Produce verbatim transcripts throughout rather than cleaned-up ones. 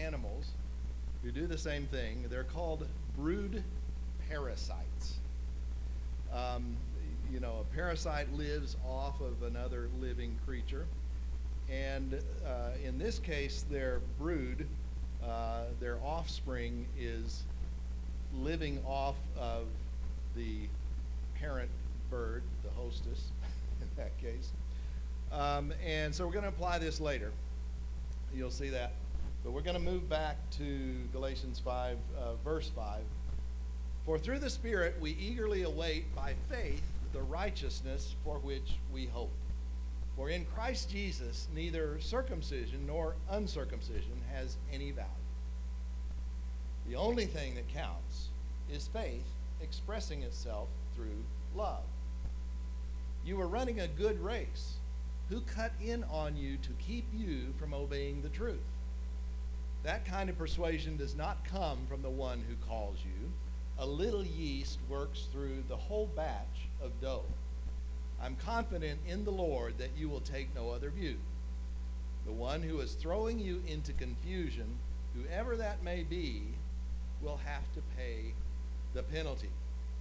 animals who do the same thing. They're called brood parasites. Um, you know, a parasite lives off of another living creature. And uh, in this case, their brood, uh, their offspring, is living off of the parent bird, the hostess, in that case. Um, and so we're going to apply this later. You'll see that. But we're going to move back to Galatians five, uh, verse five. For through the Spirit we eagerly await by faith the righteousness for which we hope. For in Christ Jesus neither circumcision nor uncircumcision has any value. The only thing that counts is faith expressing itself through love. You were running a good race. Who cut in on you to keep you from obeying the truth? That kind of persuasion does not come from the one who calls you. A little yeast works through the whole batch of dough. I'm confident in the Lord that you will take no other view. The one who is throwing you into confusion, whoever that may be, will have to pay the penalty.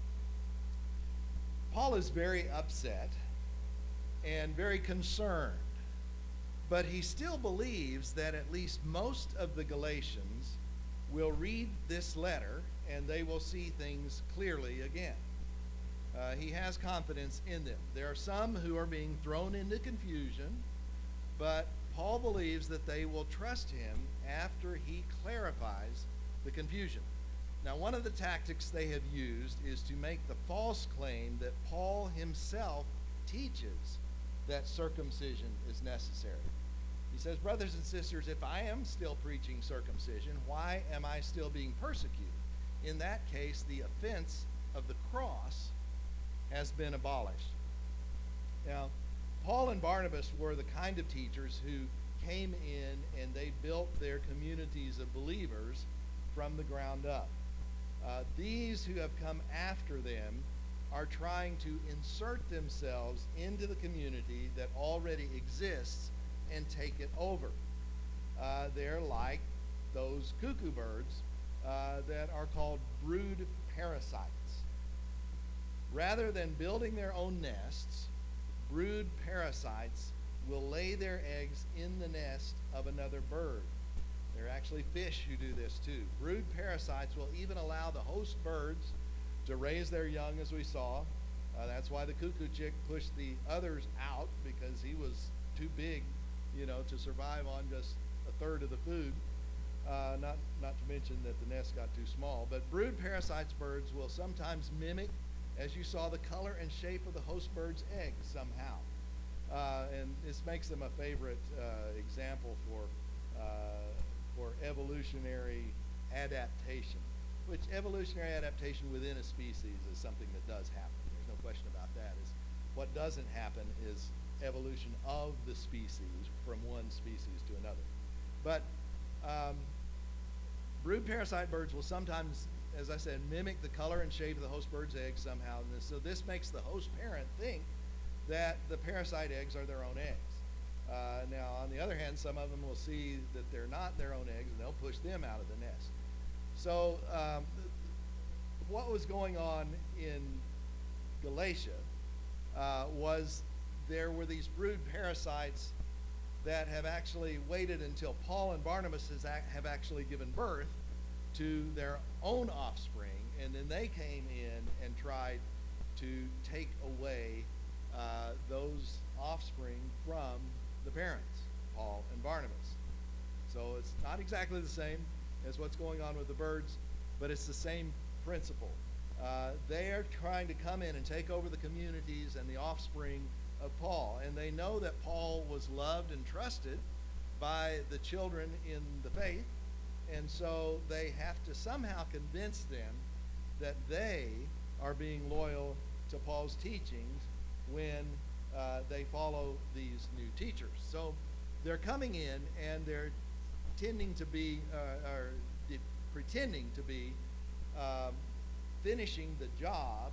Paul is very upset and very concerned, but he still believes that at least most of the Galatians will read this letter and they will see things clearly again. Uh, he has confidence in them. There are some who are being thrown into confusion, but Paul believes that they will trust him after he clarifies the confusion. Now, one of the tactics they have used is to make the false claim that Paul himself teaches that circumcision is necessary. He says, brothers and sisters, if I am still preaching circumcision, why am I still being persecuted? In that case, the offense of the cross has been abolished. Now, Paul and Barnabas were the kind of teachers who came in and they built their communities of believers from the ground up. Uh, these who have come after them are trying to insert themselves into the community that already exists and take it over. Uh, they're like those cuckoo birds uh, that are called brood parasites. Rather than building their own nests, brood parasites will lay their eggs in the nest of another bird. There are actually fish who do this too. Brood parasites will even allow the host birds to raise their young, as we saw. Uh, that's why the cuckoo chick pushed the others out, because he was too big, you know, to survive on just a third of the food. Uh, not, not to mention that the nest got too small. But brood parasites birds will sometimes mimic, as you saw, the color and shape of the host bird's egg somehow. Uh, and this makes them a favorite uh, example for, uh, for evolutionary adaptation, which evolutionary adaptation within a species is something that does happen. There's no question about that. Is what doesn't happen is evolution of the species from one species to another. But um, brood parasite birds will sometimes, as I said, mimic the color and shape of the host bird's egg somehow. And this, so this makes the host parent think that the parasite eggs are their own eggs. Uh, now, on the other hand, some of them will see that they're not their own eggs, and they'll push them out of the nest. So um, what was going on in Galatia uh, was there were these brood parasites that have actually waited until Paul and Barnabas has ac- have actually given birth to their own offspring, and then they came in and tried to take away uh, those offspring from the parents, Paul and Barnabas. So it's not exactly the same as what's going on with the birds, but it's the same principle. Uh, they are trying to come in and take over the communities and the offspring of Paul, and they know that Paul was loved and trusted by the children in the faith, and so they have to somehow convince them that they are being loyal to Paul's teachings when uh, they follow these new teachers. So they're coming in and they're tending to be, uh, or de- pretending to be, um, finishing the job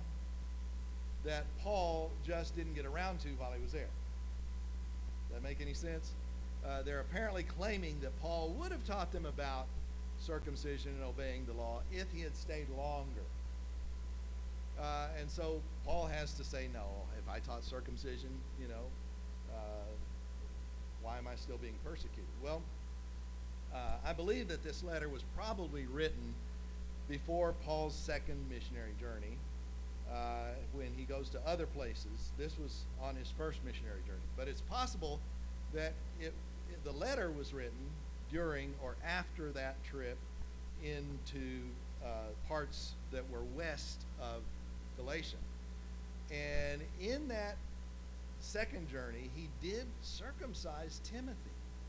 that Paul just didn't get around to while he was there. Does that make any sense? Uh, they're apparently claiming that Paul would have taught them about circumcision and obeying the law if he had stayed longer. Uh, and so Paul has to say, no, if I taught circumcision, you know, uh, why am I still being persecuted? Well, uh, I believe that this letter was probably written before Paul's second missionary journey, uh, when he goes to other places. This was on his first missionary journey. But it's possible that it, it, the letter was written during or after that trip into uh, parts that were west of Galatia. And in that second journey, he did circumcise Timothy.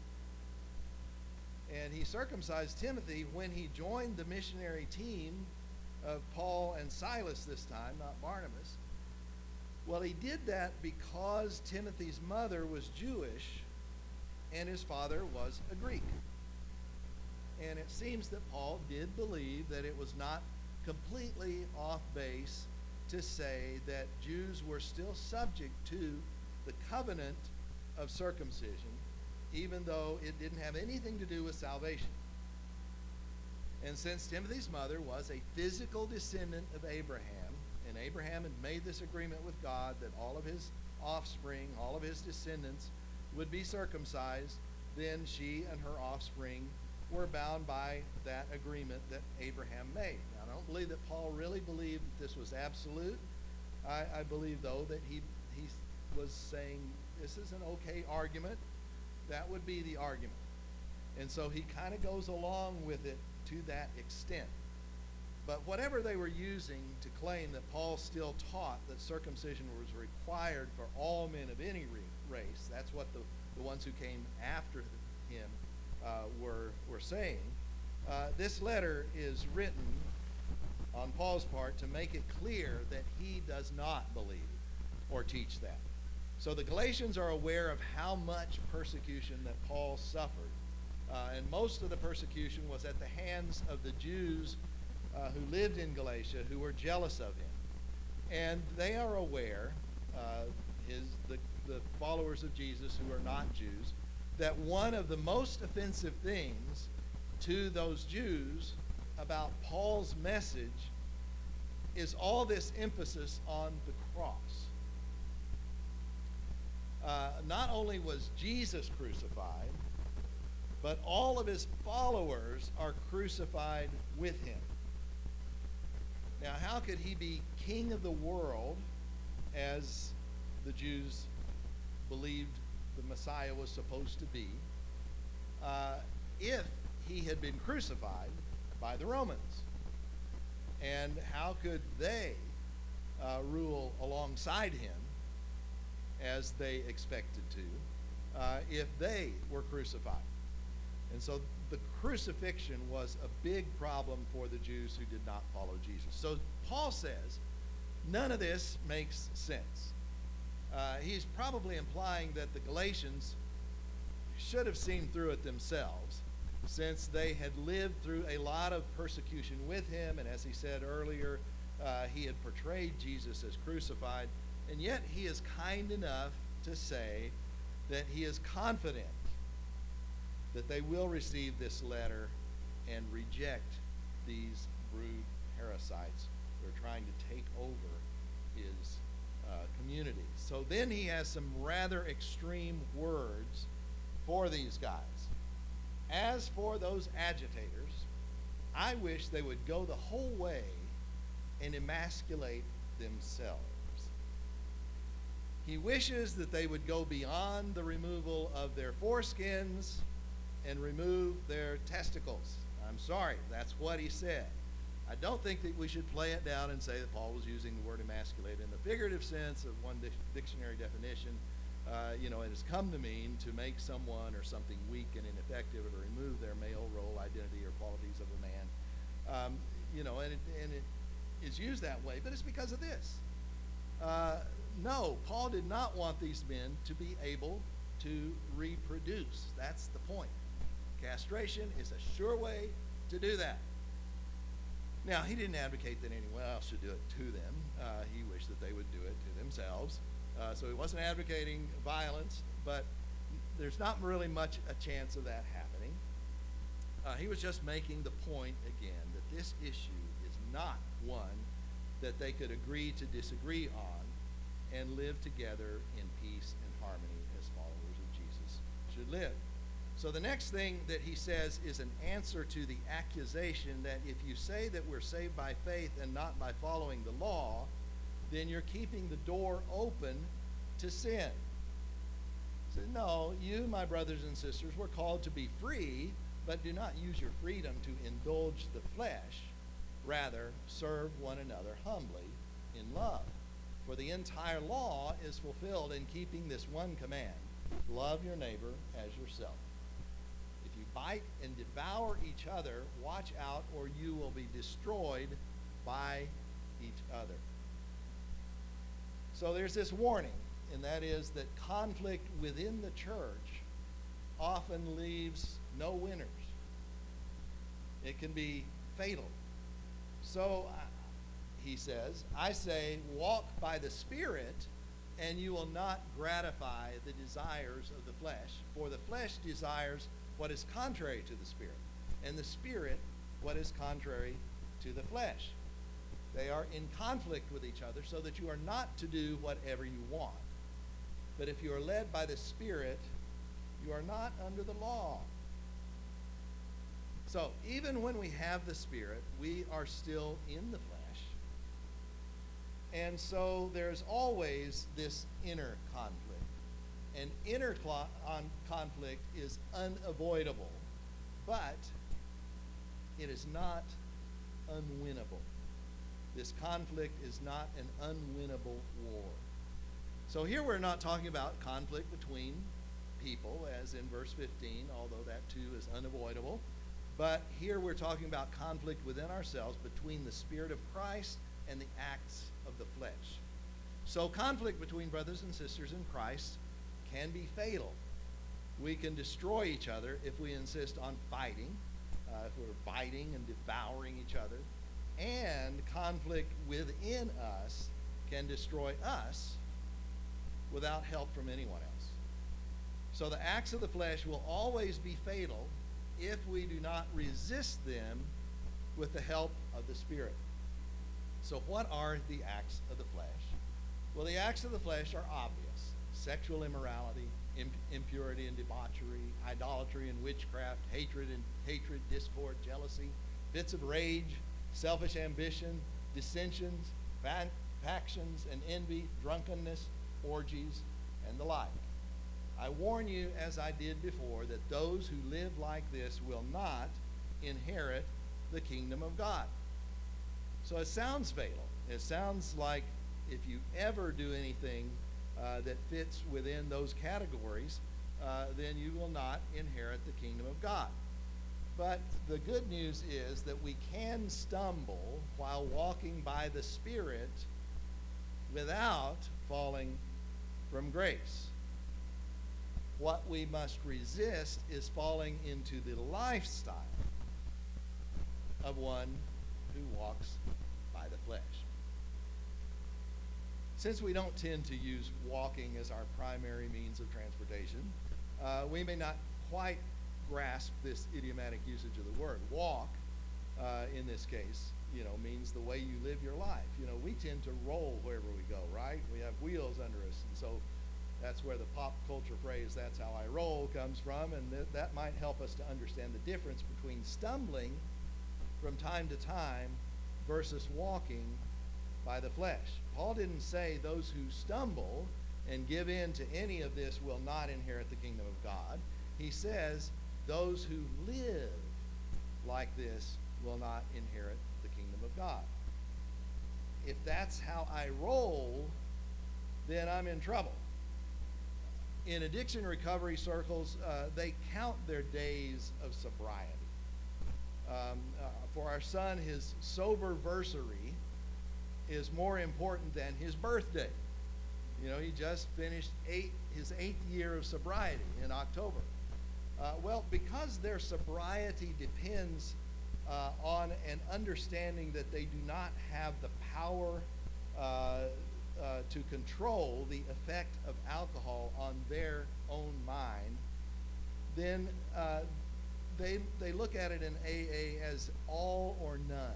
And he circumcised Timothy when he joined the missionary team of Paul and Silas this time, not Barnabas. Well, he did that because Timothy's mother was Jewish and his father was a Greek. And it seems that Paul did believe that it was not completely off base to say that Jews were still subject to the covenant of circumcision, even though it didn't have anything to do with salvation. And since Timothy's mother was a physical descendant of Abraham, and Abraham had made this agreement with God that all of his offspring, all of his descendants would be circumcised, then she and her offspring were bound by that agreement that Abraham made. Now, I don't believe that Paul really believed that this was absolute. I, I believe, though, that he, he was saying this is an okay argument. That would be the argument. And so he kind of goes along with it to that extent. But whatever they were using to claim that Paul still taught that circumcision was required for all men of any race, that's what the, the ones who came after him uh, were, were saying. Uh, this letter is written on Paul's part to make it clear that he does not believe or teach that. So the Galatians are aware of how much persecution that Paul suffered. Uh, and most of the persecution was at the hands of the Jews uh, who lived in Galatia, who were jealous of him. And they are aware, uh, his, the, the followers of Jesus who are not Jews, that one of the most offensive things to those Jews about Paul's message is all this emphasis on the cross. Uh, not only was Jesus crucified, but all of his followers are crucified with him. Now, how could he be king of the world, as the Jews believed the Messiah was supposed to be, uh, if he had been crucified by the Romans? And how could they uh, rule alongside him as they expected to uh, if they were crucified? And so the crucifixion was a big problem for the Jews who did not follow Jesus. So Paul says none of this makes sense. Uh, he's probably implying that the Galatians should have seen through it themselves, since they had lived through a lot of persecution with him, and as he said earlier, uh, he had portrayed Jesus as crucified, and yet he is kind enough to say that he is confident that they will receive this letter and reject these brood parasites who are trying to take over his uh, community. So then he has some rather extreme words for these guys. As for those agitators, I wish they would go the whole way and emasculate themselves. He wishes that they would go beyond the removal of their foreskins and remove their testicles. I'm sorry, that's what he said. I don't think that we should play it down and say that Paul was using the word emasculate in the figurative sense of one dictionary definition. Uh, you know, it has come to mean to make someone or something weak and ineffective, or to remove their male role, identity, or qualities of a man. Um, you know, and it, and it is used that way, but it's because of this. Uh, no, Paul did not want these men to be able to reproduce. That's the point. Castration is a sure way to do that. Now, he didn't advocate that anyone else should do it to them. Uh, he wished that they would do it to themselves. Uh, so he wasn't advocating violence, but there's not really much a chance of that happening. uh, he was just making the point again that this issue is not one that they could agree to disagree on and live together in peace and harmony as followers of Jesus should live. So the next thing that he says is an answer to the accusation that if you say that we're saved by faith and not by following the law, then you're keeping the door open to sin. He said, no, you, my brothers and sisters, were called to be free, but do not use your freedom to indulge the flesh. Rather, serve one another humbly in love. For the entire law is fulfilled in keeping this one command: love your neighbor as yourself. If you bite and devour each other, watch out, or you will be destroyed by each other. So there's this warning, and that is that conflict within the church often leaves no winners. It can be fatal. So, uh, he says, I say, walk by the Spirit, and you will not gratify the desires of the flesh. For the flesh desires what is contrary to the Spirit, and the Spirit what is contrary to the flesh. They are in conflict with each other, so that you are not to do whatever you want. But if you are led by the Spirit, you are not under the law. So, even when we have the Spirit, we are still in the flesh. And so there's always this inner conflict. And inner cl- on conflict is unavoidable, but it is not unwinnable. This conflict is not an unwinnable war. So here we're not talking about conflict between people, as in verse fifteen, although that too is unavoidable. But here we're talking about conflict within ourselves between the Spirit of Christ and the acts of the flesh. So conflict between brothers and sisters in Christ can be fatal. We can destroy each other if we insist on fighting, uh, if we're biting and devouring each other. And conflict within us can destroy us without help from anyone else. So the acts of the flesh will always be fatal if we do not resist them with the help of the Spirit. So what are the acts of the flesh? Well, the acts of the flesh are obvious: sexual immorality, imp- impurity and debauchery, idolatry and witchcraft, hatred and hatred, discord, jealousy, fits of rage, selfish ambition, dissensions, fa- factions and envy, drunkenness, orgies, and the like. I warn you, as I did before, that those who live like this will not inherit the kingdom of God. So it sounds fatal. It sounds like if you ever do anything uh, that fits within those categories, uh, then you will not inherit the kingdom of God. But the good news is that we can stumble while walking by the Spirit without falling from grace. What we must resist is falling into the lifestyle of one who walks by the flesh. Since we don't tend to use walking as our primary means of transportation, uh, we may not quite grasp this idiomatic usage of the word. Walk, uh, in this case, you know, means the way you live your life. You know, we tend to roll wherever we go, right? We have wheels under us, and so that's where the pop culture phrase, "that's how I roll," comes from, and th- that might help us to understand the difference between stumbling from time to time versus walking by the flesh. Paul didn't say those who stumble and give in to any of this will not inherit the kingdom of God. He says those who live like this will not inherit the kingdom of God. If that's how I roll, then I'm in trouble. In addiction recovery circles, uh, they count their days of sobriety. Um, uh, for our son, his soberversary is more important than his birthday. You know, he just finished eight, his eighth year of sobriety in October. Uh, well, because their sobriety depends uh, on an understanding that they do not have the power uh, uh, to control the effect of alcohol on their own mind, then uh, they, they look at it in A A as all or none.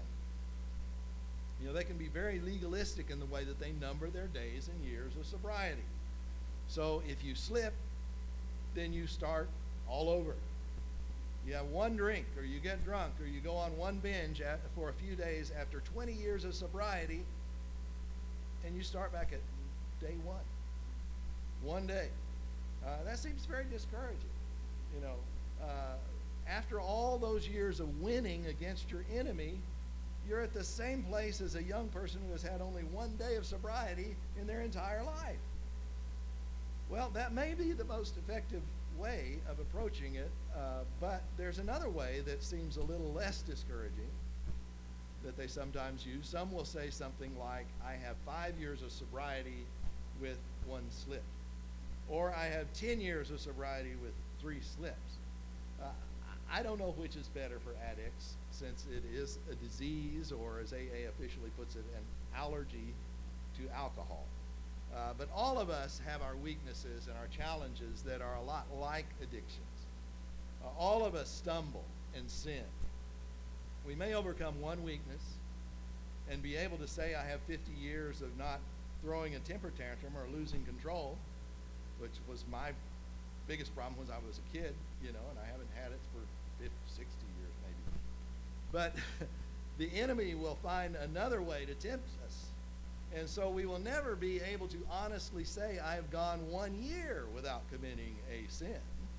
You know, they can be very legalistic in the way that they number their days and years of sobriety. So if you slip, then you start all over. You have one drink, or you get drunk, or you go on one binge at, for a few days after twenty years of sobriety, and you start back at day one. One day. Uh, that seems very discouraging. You know, uh, after all those years of winning against your enemy, you're at the same place as a young person who has had only one day of sobriety in their entire life. Well, that may be the most effective way of approaching it, uh, but there's another way that seems a little less discouraging that they sometimes use. Some will say something like, I have five years of sobriety with one slip. Or I have ten years of sobriety with three slips. Uh, I don't know which is better for addicts, since it is a disease, or as A A officially puts it, an allergy to alcohol. Uh, but all of us have our weaknesses and our challenges that are a lot like addictions. Uh, all of us stumble and sin. We may overcome one weakness and be able to say, I have fifty years of not throwing a temper tantrum or losing control, which was my biggest problem when I was a kid, you know, and I haven't had it for fifty, sixty years maybe. But the enemy will find another way to tempt us. And so we will never be able to honestly say, I have gone one year without committing a sin.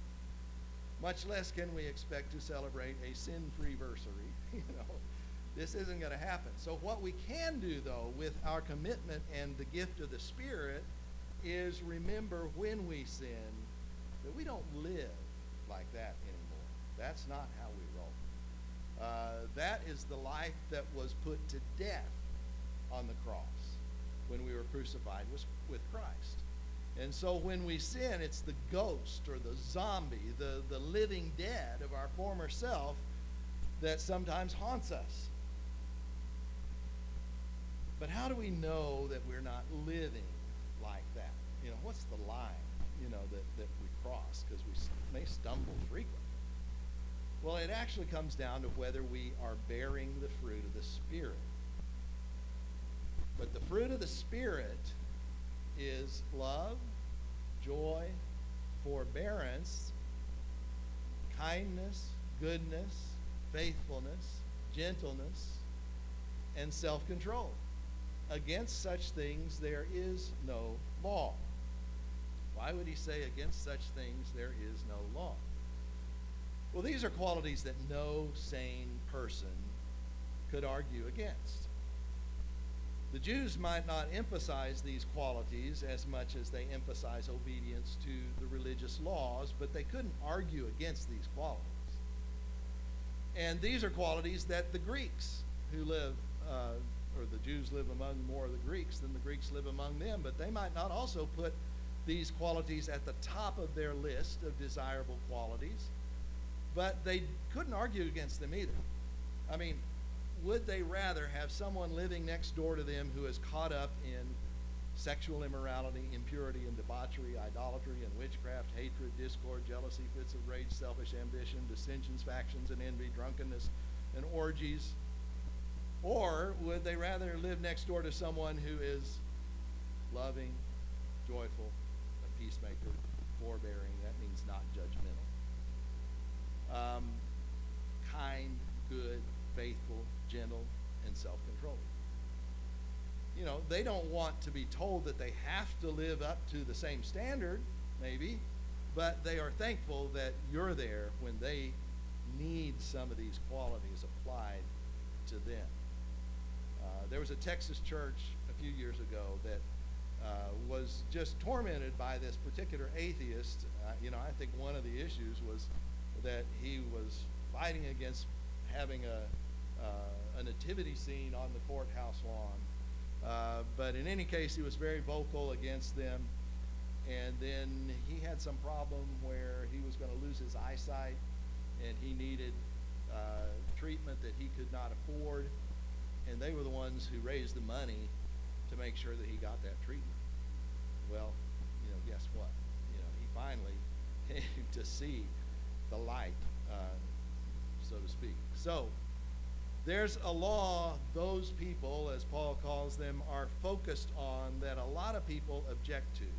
Much less can we expect to celebrate a sin-free versary. You know, this isn't going to happen. So what we can do, though, with our commitment and the gift of the Spirit is remember when we sin that we don't live like that anymore. That's not how we roll. Uh, that is the life that was put to death on the cross when we were crucified was with Christ. And so when we sin, it's the ghost or the zombie, the, the living dead of our former self that sometimes haunts us. But how do we know that we're not living like that? You know, what's the line, you know, that, that we cross? Because we may stumble frequently. Well, it actually comes down to whether we are bearing the fruit of the Spirit. But the fruit of the Spirit is love, joy, forbearance, kindness, goodness, faithfulness, gentleness, and self-control. Against such things there is no law. Why would he say against such things there is no law? Well, these are qualities that no sane person could argue against. The Jews might not emphasize these qualities as much as they emphasize obedience to the religious laws, but they couldn't argue against these qualities. And these are qualities that the Greeks who live, uh, or the Jews live among more of the Greeks than the Greeks live among them, but they might not also put these qualities at the top of their list of desirable qualities, but they couldn't argue against them either. I mean, would they rather have someone living next door to them who is caught up in sexual immorality, impurity, and debauchery, idolatry, and witchcraft, hatred, discord, jealousy, fits of rage, selfish ambition, dissensions, factions, and envy, drunkenness, and orgies? Or would they rather live next door to someone who is loving, joyful, a peacemaker, forbearing? That means not judgmental. Um, kind, good, faithful, gentle, and self-controlled. You know, they don't want to be told that they have to live up to the same standard, maybe, but they are thankful that you're there when they need some of these qualities applied to them. Uh, there was a Texas church a few years ago that uh, was just tormented by this particular atheist. Uh, you know, I think one of the issues was that he was fighting against having a Uh, a nativity scene on the courthouse lawn. Uh, but in any case, he was very vocal against them. And then he had some problem where he was going to lose his eyesight, and he needed uh, treatment that he could not afford. And they were the ones who raised the money to make sure that he got that treatment. Well, you know, guess what? You know, he finally came to see the light uh, so to speak. So, there's a law those people, as Paul calls them, are focused on that a lot of people object to.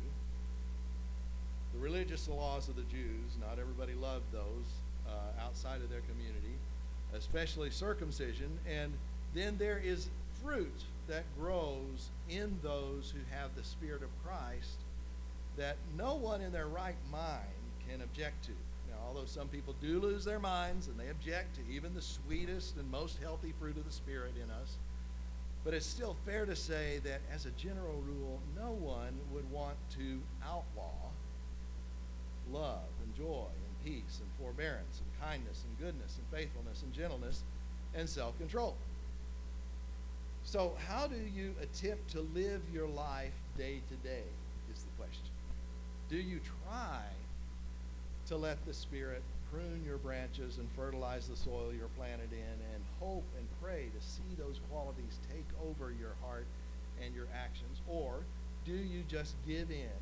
The religious laws of the Jews, not everybody loved those uh, outside of their community, especially circumcision. And then there is fruit that grows in those who have the Spirit of Christ that no one in their right mind can object to. Now, although some people do lose their minds and they object to even the sweetest and most healthy fruit of the Spirit in us, but it's still fair to say that as a general rule, no one would want to outlaw love and joy and peace and forbearance and kindness and goodness and faithfulness and gentleness and self-control. So how do you attempt to live your life day to day is the question. Do you try to let the Spirit prune your branches and fertilize the soil you're planted in, and hope and pray to see those qualities take over your heart and your actions? Or do you just give in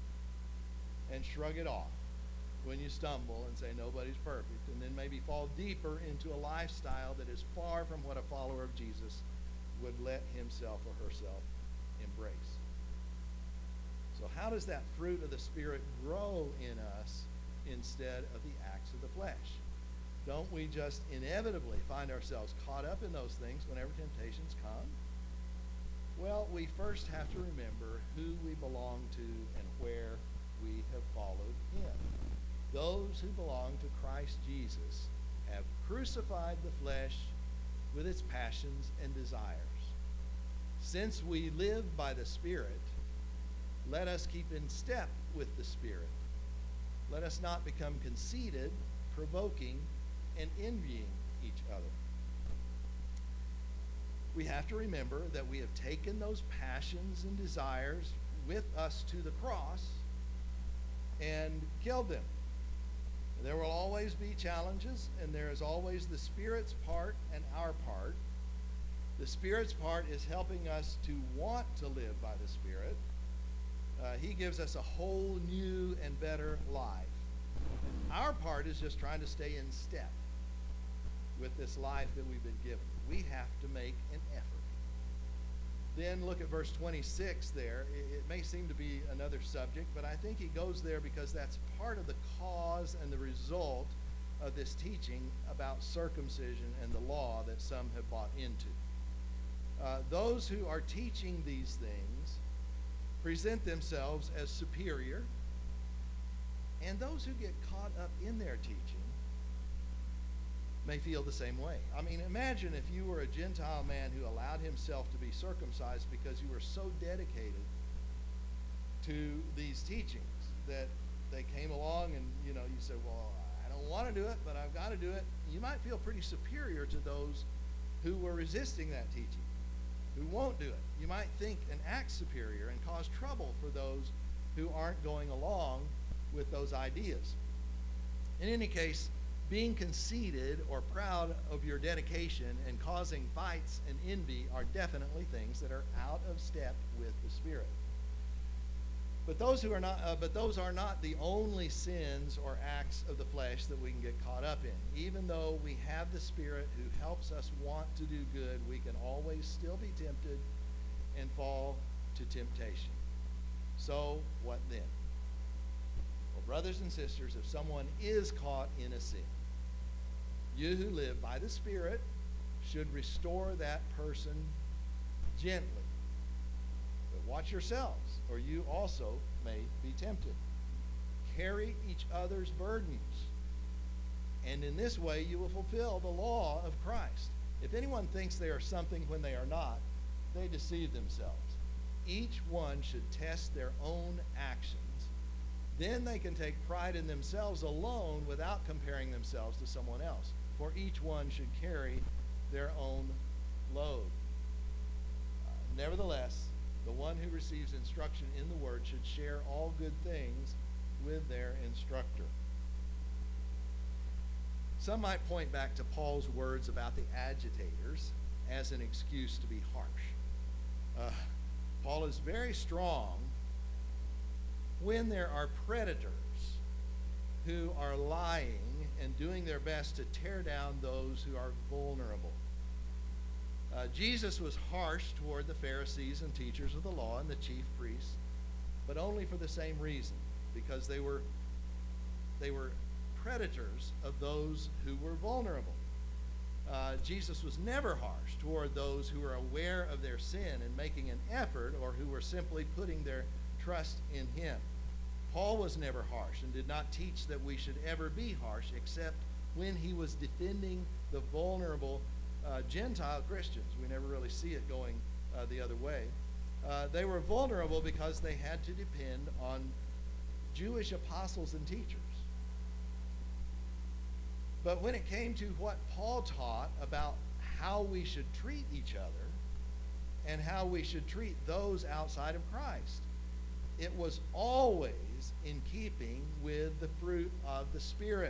and shrug it off when you stumble and say nobody's perfect, and then maybe fall deeper into a lifestyle that is far from what a follower of Jesus would let himself or herself embrace? So how does that fruit of the Spirit grow in us instead of the acts of the flesh? Don't we just inevitably find ourselves caught up in those things whenever temptations come? Well, we first have to remember who we belong to and where we have followed him. Those who belong to Christ Jesus have crucified the flesh with its passions and desires. Since we live by the Spirit, let us keep in step with the Spirit. Let us not become conceited, provoking, and envying each other. We have to remember that we have taken those passions and desires with us to the cross and killed them. There will always be challenges, and there is always the Spirit's part and our part. The Spirit's part is helping us to want to live by the Spirit. Uh, he gives us a whole new and better life. Our part is just trying to stay in step with this life that we've been given. We have to make an effort. Then look at verse twenty-six there. It, it may seem to be another subject, but I think he goes there because that's part of the cause and the result of this teaching about circumcision and the law that some have bought into. Uh, those who are teaching these things present themselves as superior, and those who get caught up in their teaching may feel the same way. I mean, imagine if you were a Gentile man who allowed himself to be circumcised because you were so dedicated to these teachings that they came along and, you know, you said, well, I don't want to do it, but I've got to do it. You might feel pretty superior to those who were resisting that teaching, who won't do it. You might think and act superior and cause trouble for those who aren't going along with those ideas. In any case, being conceited or proud of your dedication and causing fights and envy are definitely things that are out of step with the Spirit. But those who are not, uh, but those are not the only sins or acts of the flesh that we can get caught up in. Even though we have the Spirit who helps us want to do good, we can always still be tempted and fall to temptation. So what then? Well, brothers and sisters, if someone is caught in a sin, you who live by the Spirit should restore that person gently. But watch yourselves, or you also may be tempted. Carry each other's burdens, and in this way you will fulfill the law of Christ. If anyone thinks they are something when they are not, they deceive themselves. Each one should test their own actions. Then they can take pride in themselves alone without comparing themselves to someone else. For each one should carry their own load. Uh, nevertheless, the one who receives instruction in the word should share all good things with their instructor. Some might point back to Paul's words about the agitators as an excuse to be harsh. Uh, Paul is very strong when there are predators who are lying and doing their best to tear down those who are vulnerable. Uh, Jesus was harsh toward the Pharisees and teachers of the law and the chief priests, but only for the same reason, because they were they were predators of those who were vulnerable. Uh, Jesus was never harsh toward those who were aware of their sin and making an effort, or who were simply putting their trust in him. Paul was never harsh and did not teach that we should ever be harsh, except when he was defending the vulnerable uh, Gentile Christians. We never really see it going uh, the other way. Uh, they were vulnerable because they had to depend on Jewish apostles and teachers. But when it came to what Paul taught about how we should treat each other and how we should treat those outside of Christ, it was always in keeping with the fruit of the Spirit.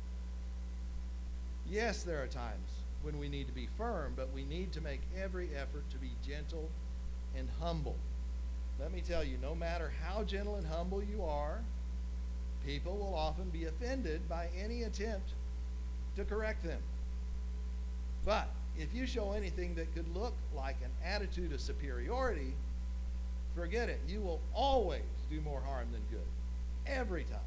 Yes, there are times when we need to be firm, but we need to make every effort to be gentle and humble. Let me tell you, no matter how gentle and humble you are, people will often be offended by any attempt to correct them. But if you show anything that could look like an attitude of superiority, forget it. You will always do more harm than good. Every time.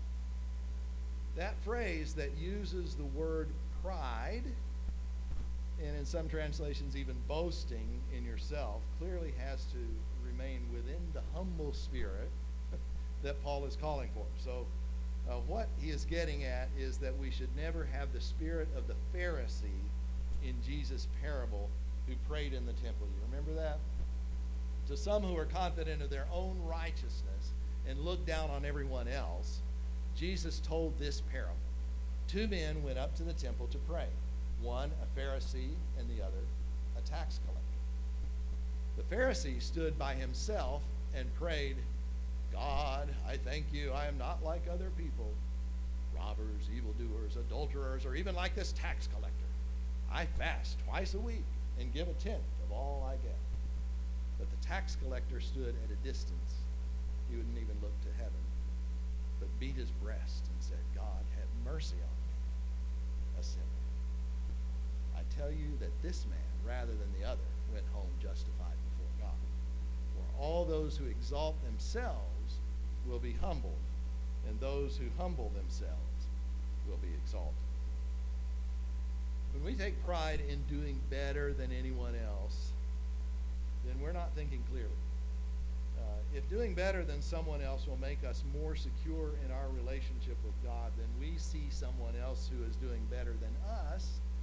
That phrase that uses the word pride, and in some translations even boasting in yourself, clearly has to remain within the humble spirit that Paul is calling for. So uh, what he is getting at is that we should never have the spirit of the Pharisee in Jesus' parable who prayed in the temple. You remember that? To some who are confident of their own righteousness and look down on everyone else, Jesus told this parable. Two men went up to the temple to pray. One a Pharisee and the other a tax collector. The Pharisee stood by himself and prayed, God, I thank you, I am not like other people, robbers, evildoers, adulterers, or even like this tax collector. I fast twice a week and give a tenth of all I get. But the tax collector stood at a distance. He wouldn't even look to heaven, but beat his breast and said, God, have mercy on me, a sinner. I tell you that this man, rather than the other, went home justified before God. For all those who exalt themselves will be humbled, and those who humble themselves will be exalted. When we take pride in doing better than anyone else, then we're not thinking clearly. Uh, if doing better than someone else will make us more secure in our relationship with God, then we see someone else who is doing better than us,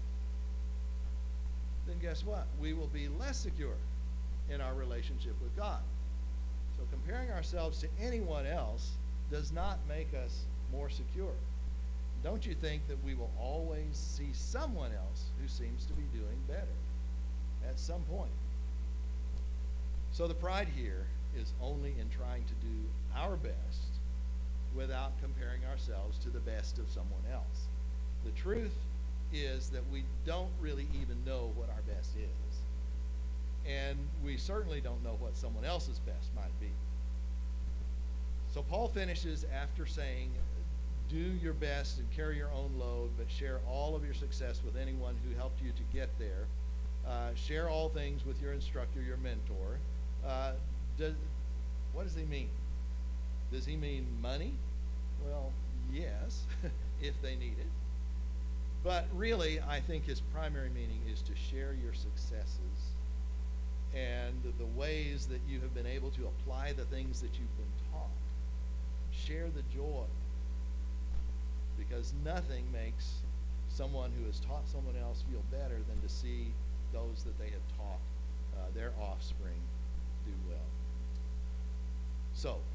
then guess what? We will be less secure in our relationship with God. So comparing ourselves to anyone else does not make us more secure. Don't you think that we will always see someone else who seems to be doing better at some point? So the pride here is only in trying to do our best without comparing ourselves to the best of someone else. The truth is that we don't really even know what our best is. And we certainly don't know what someone else's best might be. So Paul finishes after saying, do your best and carry your own load, but share all of your success with anyone who helped you to get there. Uh, share all things with your instructor, your mentor. Uh, does, what does he mean? Does he mean money? Well, yes, if they need it. But really, I think his primary meaning is to share your successes and the ways that you have been able to apply the things that you've been taught. Share the joy. Because nothing makes someone who has taught someone else feel better than to see those that they have taught, uh, their offspring, do well. So,